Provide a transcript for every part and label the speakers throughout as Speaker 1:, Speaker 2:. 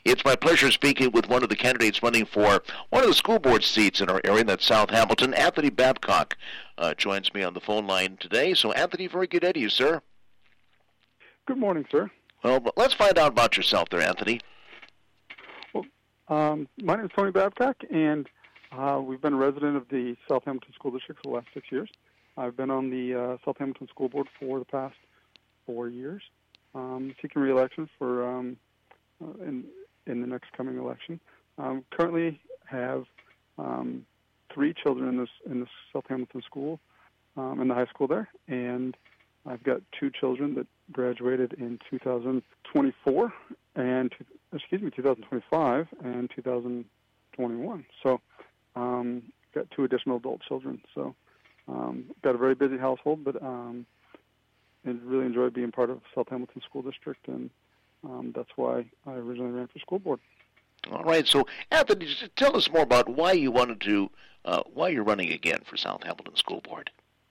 Speaker 1: It's my pleasure speaking with one of the candidates running for one of the school board seats in our area, that's South Hamilton. Anthony Babcock joins me on the phone line today. So, Anthony, very good day to you, sir.
Speaker 2: Good morning, sir.
Speaker 1: Well, but let's find out about yourself there, Anthony.
Speaker 2: Well, my name is Tony Babcock, and we've been a resident of the South Hamilton School District for the last 6 years. I've been on the South Hamilton School Board for the past 4 years, seeking re-election for in the next coming election. Currently have 3 children in this South Hamilton school, in the high school there, and I've got 2 children that graduated in 2024 and 2025 and 2021. So, got 2 additional adult children. So, got a very busy household, but and really enjoy being part of South Hamilton School District, and that's why I originally ran for school board.
Speaker 1: All right. So, Anthony, just tell us more about why you wanted to, why you're running again for South Hamilton School Board.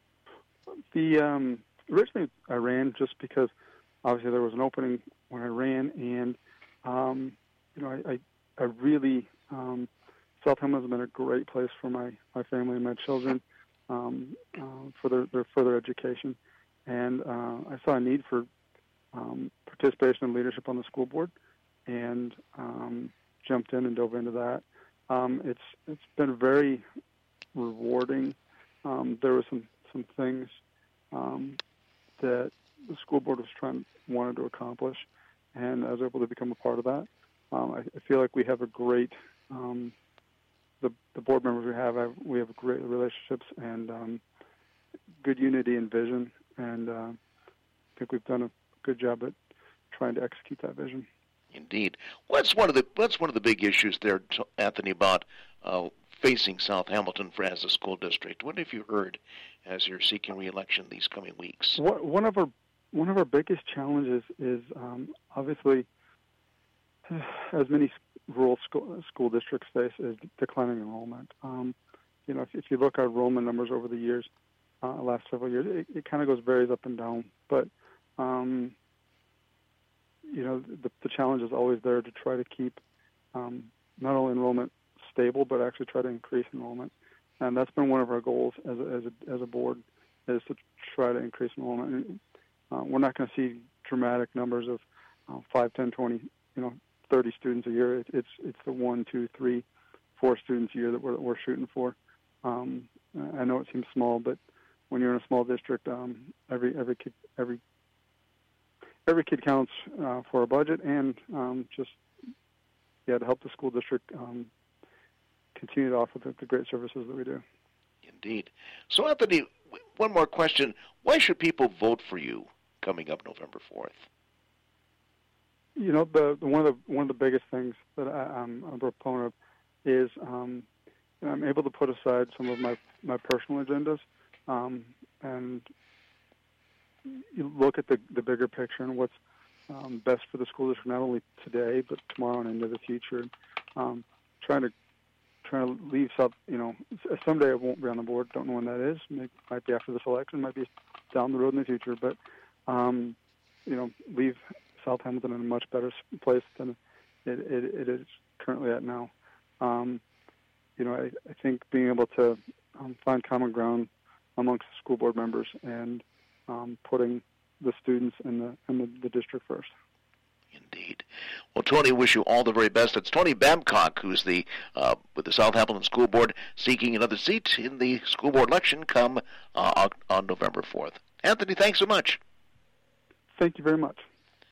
Speaker 2: Originally I ran just because obviously there was an opening when I ran, and I really South Hamilton has been a great place for my family and my children for their further education, and I saw a need for participation and leadership on the school board, and jumped in and dove into that. It's been very rewarding. There were some things that the school board wanted to accomplish, and I was able to become a part of that. I feel like we have a great, the board members we have great relationships and good unity and vision, and I think we've done a good job at trying to execute that vision.
Speaker 1: Indeed. What's one of the big issues there, Anthony, about facing South Hamilton as a school district? What have you heard as you're seeking re-election these coming weeks?
Speaker 2: One of our biggest challenges is obviously, as many rural school districts face, is declining enrollment. If you look at enrollment numbers over the years, last several years, it kind of varies up and down. But the challenge is always there to try to keep not only enrollment stable, but actually try to increase enrollment. And that's been one of our goals as a board, is to try to increase enrollment. We're not going to see dramatic numbers of 5, 10, 20, 30 students a year. It's the 1, 2, 3, 4 students a year that we're shooting for. I know it seems small, but when you're in a small district, every kid counts for a budget, and to help the school district continue to offer the great services that we do.
Speaker 1: Indeed. So, Anthony, one more question. Why should people vote for you coming up November 4th?
Speaker 2: One of the biggest things that I'm a proponent of is I'm able to put aside some of my personal agendas, and you look at the bigger picture and what's best for the school district, not only today but tomorrow and into the future. Trying to leave someday I won't be on the board. Don't know when that is. Might be after this election. Might be down the road in the future. But leave South Hamilton in a much better place than it is currently at now. I think being able to find common ground amongst the school board members and putting the students and the district first.
Speaker 1: Indeed. Well, Tony, wish you all the very best. It's Tony Babcock, who's with the South Hamilton School Board, seeking another seat in the school board election come on November 4th. Anthony, thanks so much.
Speaker 2: Thank you very much.